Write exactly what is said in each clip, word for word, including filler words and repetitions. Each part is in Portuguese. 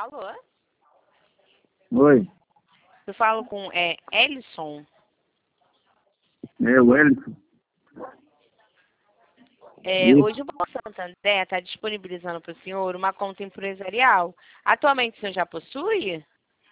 Alô? Oi, Eu falo com é, Ellison. é o Wellington. É, Isso. hoje o Banco Santander está disponibilizando para o senhor uma conta empresarial. Atualmente o senhor já possui?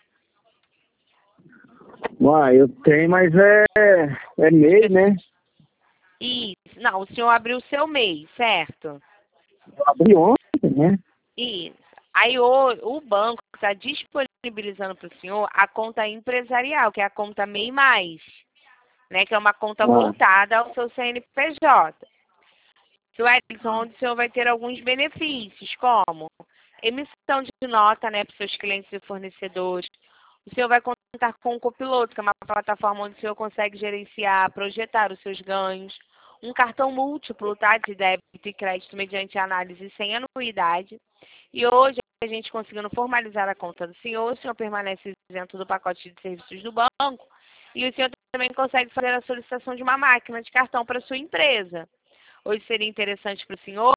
Uai, eu tenho, mas é, é meio, né? Isso. Não, o senhor abriu o seu MEI, certo? Eu abri ontem, né? Isso. Aí o, o banco está disponibilizando para o senhor a conta empresarial, que é a conta MEI Mais, né? Que é uma conta Ah, voltada ao seu C N P J. Seu Edson, onde o senhor vai ter alguns benefícios, como emissão de nota, né, para os seus clientes e fornecedores. O senhor vai contar com o Copiloto, que é uma plataforma onde o senhor consegue gerenciar, projetar os seus ganhos. Um cartão múltiplo, tá, de débito e crédito mediante análise sem anuidade. E hoje, a gente conseguindo formalizar a conta do senhor, o senhor permanece isento do pacote de serviços do banco. E o senhor também consegue fazer a solicitação de uma máquina de cartão para a sua empresa. Hoje seria interessante para o senhor?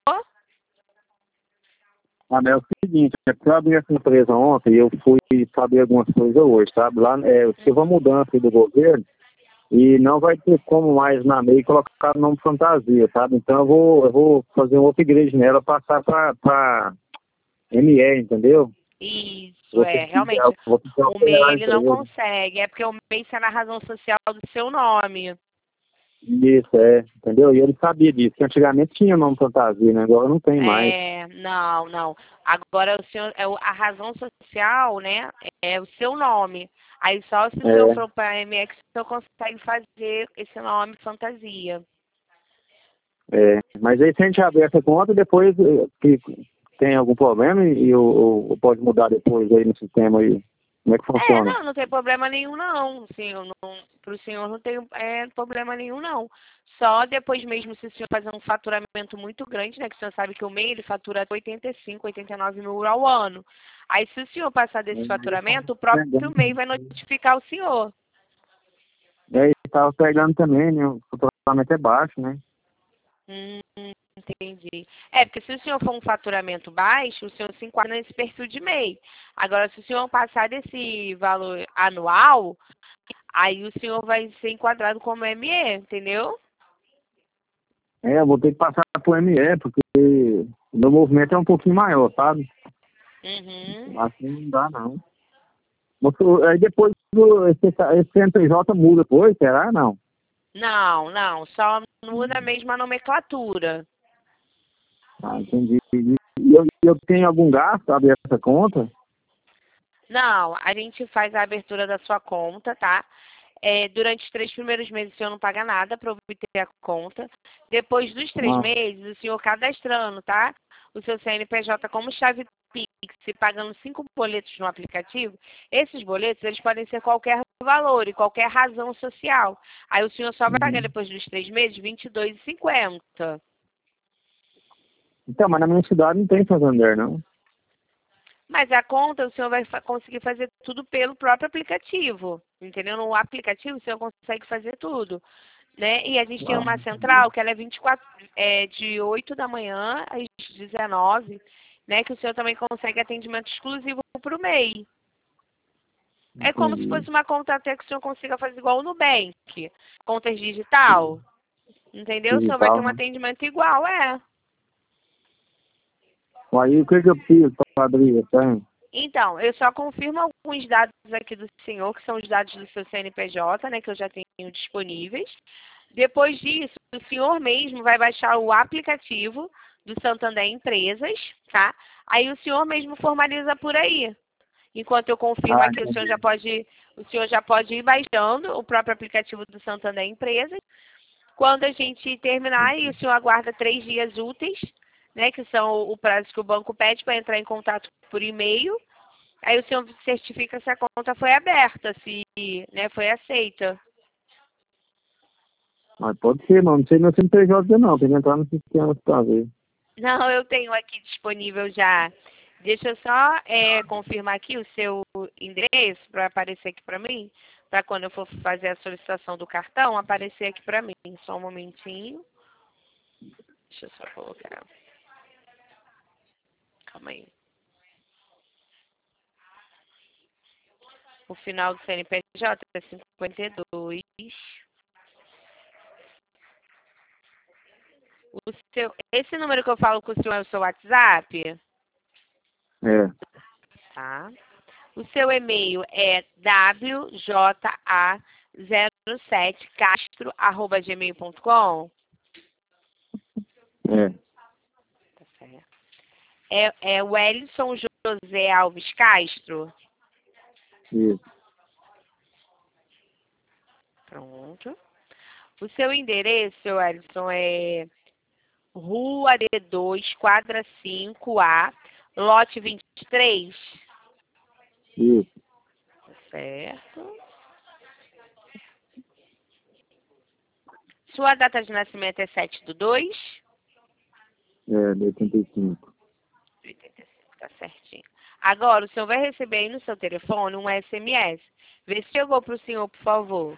ah, mas é o seguinte, é que eu abri essa empresa ontem e eu fui saber algumas coisas hoje, sabe? Lá é, teve uma mudança aí do governo e não vai ter como mais na MEI colocar o nome fantasia, sabe? Então eu vou, eu vou fazer um upgrade nela, passar para M E, entendeu? Isso, Vou ter é, que, realmente. vou ter que O MEI alterar a ele não empresa. consegue, é porque o MEI está na razão social do seu nome. Isso, é, entendeu? E ele sabia disso, que antigamente tinha nome fantasia, né? Agora não tem mais. É, não, não. Agora o senhor, é o- a razão social, né, é o seu nome. Aí só se o senhor É, for para a M X, o senhor consegue fazer esse nome fantasia. é. Mas aí se a gente abrir essa conta, depois eh, que tem algum problema e, e o, o- pode mudar depois aí no sistema aí. Como é que É, funciona? não, não tem problema nenhum, não. Senhor, não para o senhor não tem é, problema nenhum, não. Só depois mesmo, se o senhor fazer um faturamento muito grande, né? Que o senhor sabe que o MEI, ele fatura oitenta e cinco, oitenta e nove mil ao ano. Aí, se o senhor passar desse faturamento, o próprio MEI vai notificar o senhor. E aí estava pegando também, né? O faturamento é baixo, né? Hum, entendi. É, porque se o senhor for um faturamento baixo, o senhor se enquadra nesse perfil de MEI. Agora, se o senhor passar desse valor anual, aí o senhor vai ser enquadrado como M E, entendeu? É, eu vou ter que passar pro M E, porque o meu movimento é um pouquinho maior, sabe? Uhum. Assim não dá, não. Mas, o- aí depois do, esse, esse C N P J muda depois, será? Não. Não, não, só muda mesmo a nomenclatura. Ah, entendi. E eu, eu tenho algum gasto abrir essa conta? Não, a gente faz a abertura da sua conta, tá? É, durante os três primeiros meses o senhor não paga nada para obter a conta. Depois dos três Ah, meses, o senhor cadastrando, tá? O seu C N P J como chave Pix e pagando cinco boletos no aplicativo, esses boletos eles podem ser qualquer valor e qualquer razão social. Aí o senhor só vai pagar uhum. depois dos três meses vinte e dois reais e cinquenta centavos. Então, mas na minha cidade não tem Santander, não. Mas a conta o senhor vai fa- conseguir fazer tudo pelo próprio aplicativo. Entendeu? No aplicativo o senhor consegue fazer tudo. Né? E a gente tem Ah, uma central que ela é vinte e quatro, é, de oito da manhã às dezenove, né? Que o senhor também consegue atendimento exclusivo para o MEI. É como se entendi. fosse uma conta até que o senhor consiga fazer igual no Nubank. Contas digital. Entendeu? O senhor vai ter Digital, um né? atendimento igual, é. Aí o que, que eu preciso para abrir? Tem? Então, eu só confirmo alguns dados aqui do senhor, que são os dados do seu C N P J, né, que eu já tenho disponíveis. Depois disso, o senhor mesmo vai baixar o aplicativo do Santander Empresas, tá? Aí o senhor mesmo formaliza por aí. Enquanto eu confirmo Ah, aqui, o senhor entendi. já pode, o senhor já pode ir baixando o próprio aplicativo do Santander Empresas. Quando a gente terminar, aí o senhor aguarda três dias úteis, né, que são o prazo que o banco pede para entrar em contato por e-mail. Aí o senhor certifica se a conta foi aberta, se, né, foi aceita. Mas pode ser, mas não sei meu C N P J não, tem que entrar no sistema para ver. Não, eu tenho aqui disponível já. Deixa eu só é, confirmar aqui o seu endereço para aparecer aqui para mim, para quando eu for fazer a solicitação do cartão, aparecer aqui para mim. Só um momentinho. Deixa eu só colocar. Calma aí. O final do C N P J é cinquenta e dois. O seu, esse número que eu falo com o senhor é o seu WhatsApp? É, Tá. O seu e-mail é w j a zero sete castro arroba gmail ponto com? é, Tá certo. É, é Wellington José Alves Castro? isso, Pronto. O seu endereço, seu Wellington, é Rua D dois, quadra cinco A, lote vinte e três? isso, Tá certo. Sua data de nascimento é sete do dois? é, de oitenta e cinco. oitenta e cinco, tá certinho. Agora, o senhor vai receber aí no seu telefone um S M S. Vê se chegou para o senhor, por favor.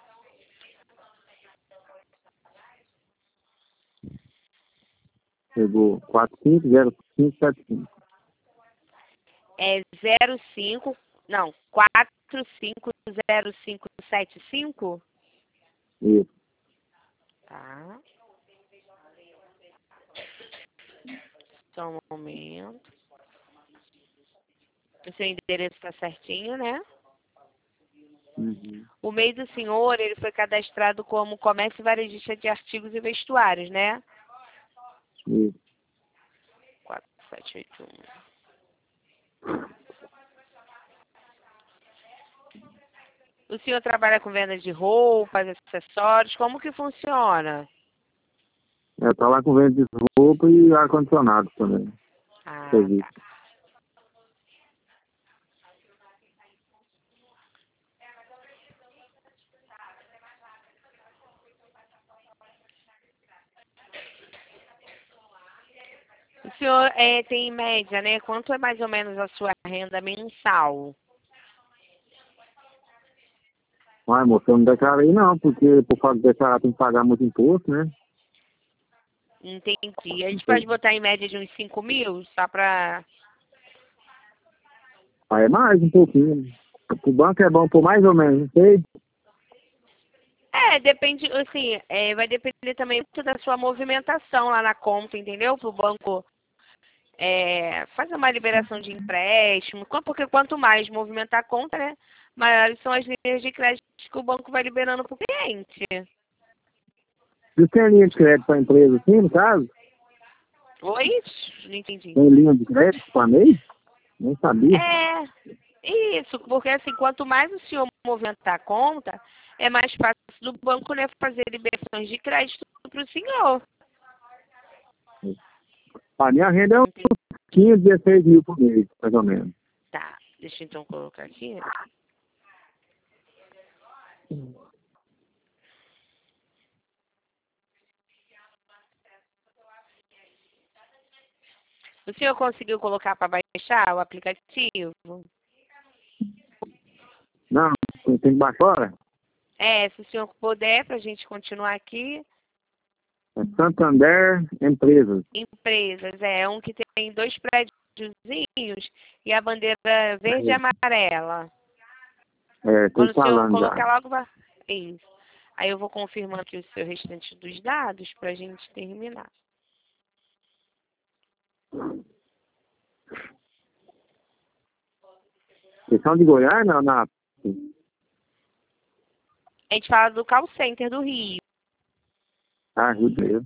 Chegou quatro cinco zero cinco sete cinco. É zero cinco, não, quatro cinco zero cinco sete cinco? Isso, Tá. Só um momento. O seu endereço está certinho, né? uhum, O MEI do senhor, ele foi cadastrado como comércio varejista de artigos e vestuários, né? isso. quatro sete oito um. O senhor trabalha com vendas de roupas, acessórios, como que funciona? É, tá lá com venda de roupa e ar-condicionado também. Ah, Serviço. tá. O senhor é, tem em média, né? Quanto é mais ou menos a sua renda mensal? Ai, moço, eu não declarei não, porque por causa de declarar tem que pagar muito imposto, né? Entendi. A gente pode botar em média de uns cinco mil, só para... Aí é mais um pouquinho. O banco é bom por mais ou menos, não sei. É, depende, assim, é, vai depender também muito da sua movimentação lá na conta, entendeu? Para o banco é, fazer uma liberação de empréstimo, porque quanto mais movimentar a conta, né, maiores são as linhas de crédito que o banco vai liberando para o cliente. Você tem linha de crédito para empresa assim, no caso? Oi? Não entendi. Tem linha de crédito para MEI? Nem sabia. É, isso, porque assim, quanto mais o senhor movimentar a conta, é mais fácil do banco, né, fazer liberações de crédito para o senhor. A minha renda é uns Entendi. quinze, dezesseis mil por mês, mais ou menos. Tá, deixa eu então colocar aqui. O senhor conseguiu colocar para baixar o aplicativo? Não, tem que baixar hora. É, se o senhor puder, para a gente continuar aqui. É Santander Empresas. Empresas, é um que tem dois prédiozinhos e a bandeira verde e amarela. É, tô Quando o senhor falando já. colocar logo, vai... Isso. Aí eu vou confirmando aqui o seu restante dos dados para a gente terminar. Vocês são de Goiás, não? Na... A gente fala do call center do Rio. Ah, Rio de Janeiro.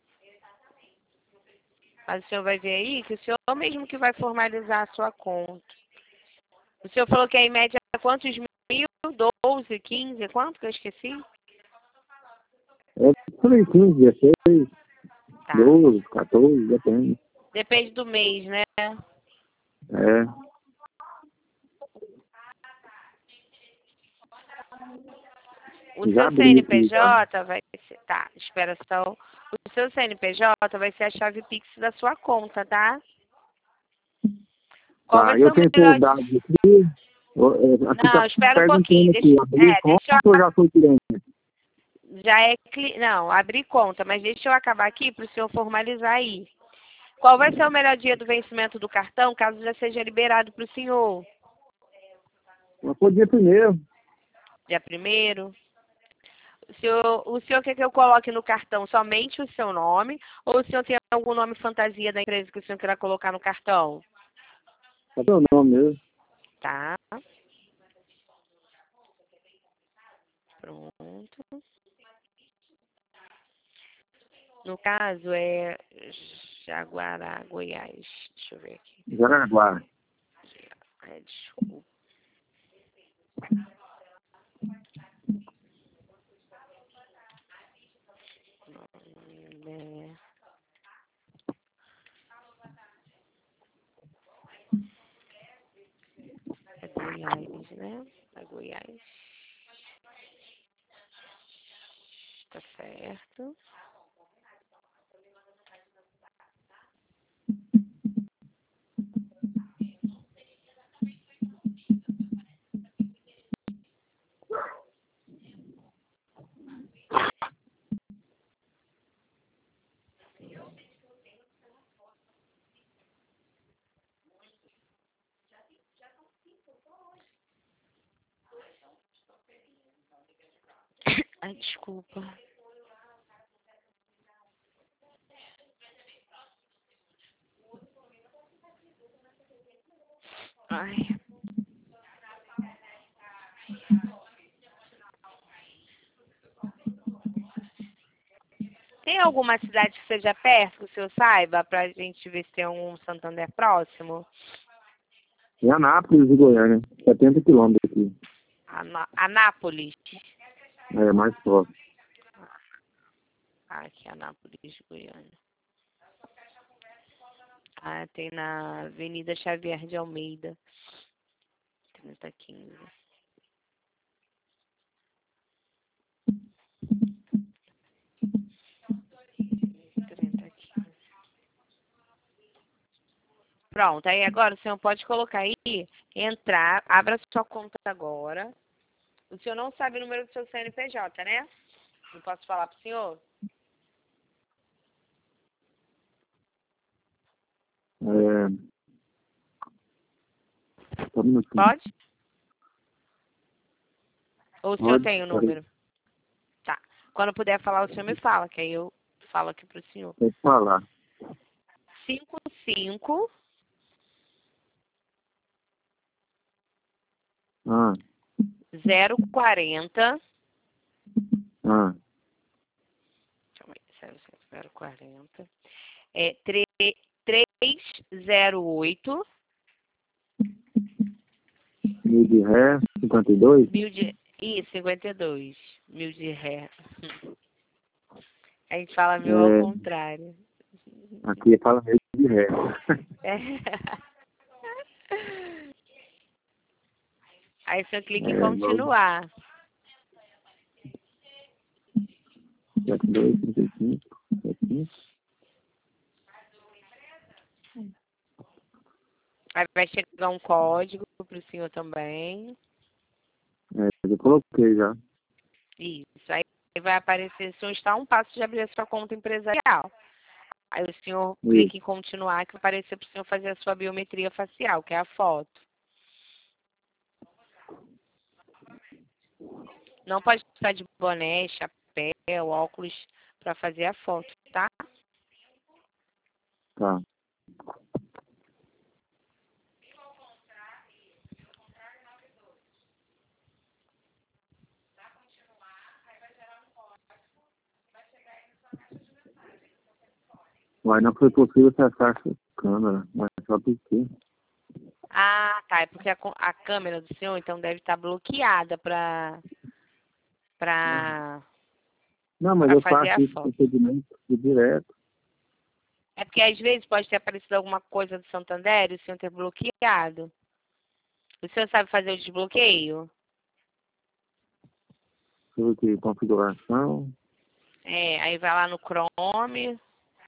Mas o senhor vai ver aí que o senhor mesmo que vai formalizar a sua conta. O senhor falou que é em média quantos mil? doze, quinze, quanto que eu esqueci? É por aí, quinze, dezesseis, Tá. doze, quatorze, depende. Depende do mês, né? É. O Já seu abri aqui, já. C N P J vai ser... Tá, espera só. O seu C N P J vai ser a chave Pix da sua conta, tá? Qual vai Tá, ser eu o tenho melhor... por dados aqui. Eu- é, Aqui Não, tá espera um pouquinho. perguntando Deixa... aqui, abrir É, conta deixa eu... ou já foi cliente? Já é... Cli... Não, abrir conta, mas deixa eu acabar aqui para o senhor formalizar aí. Qual vai ser o melhor dia do vencimento do cartão, caso já seja liberado para o senhor? Mas foi dia primeiro. Dia primeiro? O senhor, o senhor quer que eu coloque no cartão somente o seu nome? Ou o senhor tem algum nome fantasia da empresa que o senhor queira colocar no cartão? É o nome mesmo. Tá. Pronto. No caso é Jaguará, Goiás. Deixa eu ver aqui. Jaraguá. É, desculpa. É, é Goiás, né? É Goiás. Tá certo. Ai, desculpa. Ai. Tem alguma cidade que seja perto, que o senhor saiba, pra gente ver se tem um Santander próximo? Em Anápolis e Goiânia. setenta quilômetros aqui. Ana- Anápolis. É mais próximo. Ah, aqui, Anápolis, Goiânia. Ah, tem na Avenida Xavier de Almeida. trinta quinze. trinta quinze. Pronto, aí agora o senhor pode colocar aí, entrar, abra sua conta agora. O senhor não sabe o número do seu C N P J, né? Não posso falar pro senhor? É... Só um minutinho. Pode? Ou o senhor Pode? tem o Peraí. número? Tá. Quando puder falar, o senhor me fala, que aí eu falo aqui pro senhor. Pode falar. cinco cinco Ah, zero quarenta. ah. Calma aí, zero quarenta. É três zero oito. Mil de ré, cinquenta e dois. Mil de. Ih, cinquenta e dois. Mil de ré. A gente fala mil ao É, contrário. aqui fala meio de ré. É. Aí você clica em É, novo. continuar. setenta e dois, trinta e cinco, setenta e cinco. Aí vai chegar um código para o senhor também. É, eu coloquei já. Isso. Aí vai aparecer, o senhor está a um passo de abrir a sua conta empresarial. Aí o senhor Isso. clica em continuar, que vai aparecer para o senhor fazer a sua biometria facial, que é a foto. Não pode estar de boné, chapéu, óculos para fazer a foto, tá? Tá. Mas não foi possível acessar a câmera, mas só porque. Ah, tá. É porque a, co- a câmera do senhor, então, deve estar bloqueada para para Não, mas para eu fazer faço a esse foto. procedimento direto. É porque às vezes pode ter aparecido alguma coisa do Santander e o senhor ter bloqueado. O senhor sabe fazer o desbloqueio? Deixa eu ver aqui, configuração. É, aí vai lá no Chrome.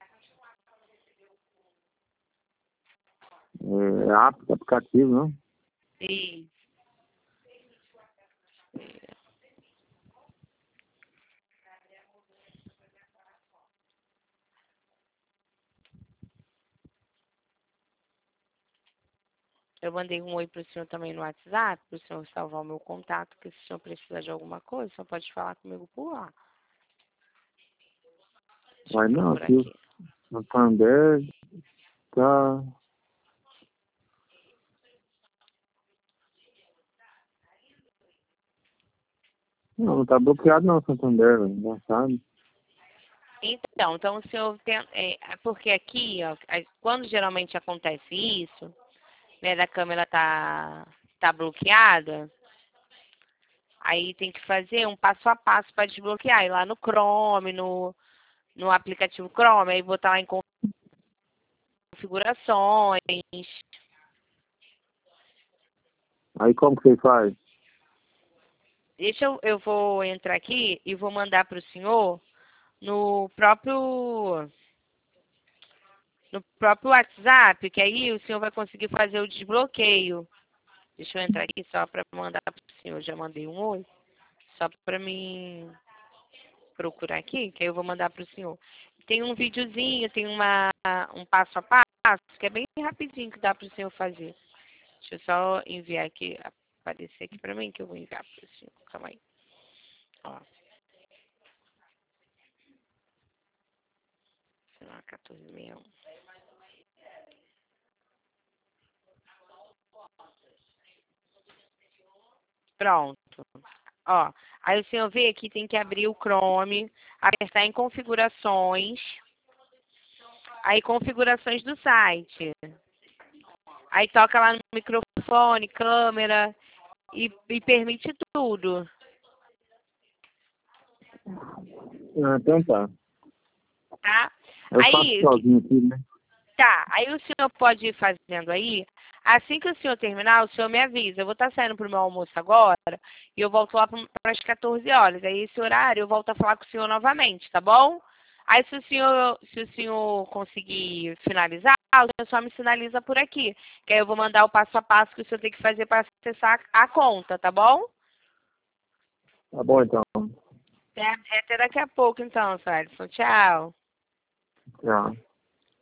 É, app, aplicativo, não? E Eu mandei um oi para o senhor também no WhatsApp, para o senhor salvar o meu contato, que se o senhor precisar de alguma coisa, só pode falar comigo por lá. Deixa Vai eu não, procurar aqui o aqui. Santander tá... Não, não tá bloqueado não, Santander, velho, já sabe. Então, então o senhor tem, é, porque aqui, ó, a- quando geralmente acontece isso, né, da câmera tá, tá bloqueada, aí tem que fazer um passo a passo para desbloquear, ir lá no Chrome, no, no aplicativo Chrome, aí botar lá em configurações. Aí como que você faz? Deixa eu, eu vou entrar aqui e vou mandar para o senhor no próprio no próprio WhatsApp, que aí o senhor vai conseguir fazer o desbloqueio. Deixa eu entrar aqui só para mandar para o senhor. Já mandei um oi. Só para mim procurar aqui, que aí eu vou mandar para o senhor. Tem um videozinho, tem uma, um passo a passo, que é bem rapidinho que dá para o senhor fazer. Deixa eu só enviar aqui, aparecer aqui para mim, que eu vou enviar para o senhor. Calma aí. Ó. quatorze sessenta e um. Pronto. Ó, aí o senhor vê que tem que abrir o Chrome, apertar em configurações, aí configurações do site. Aí toca lá no microfone, câmera e, e permite tudo. Ah, então tá. Tá? Eu faço Aí, sozinho aqui, né? tá, aí o senhor pode ir fazendo aí. Assim que o senhor terminar, o senhor me avisa. Eu vou estar saindo para o meu almoço agora e eu volto lá para as quatorze horas. Aí esse horário eu volto a falar com o senhor novamente, tá bom? Aí se o senhor, se o senhor conseguir finalizar, o senhor só me sinaliza por aqui. Que aí eu vou mandar o passo a passo que o senhor tem que fazer para acessar a conta, tá bom? Tá bom então. Até, até daqui a pouco então, Sérgio. Tchau. Tchau.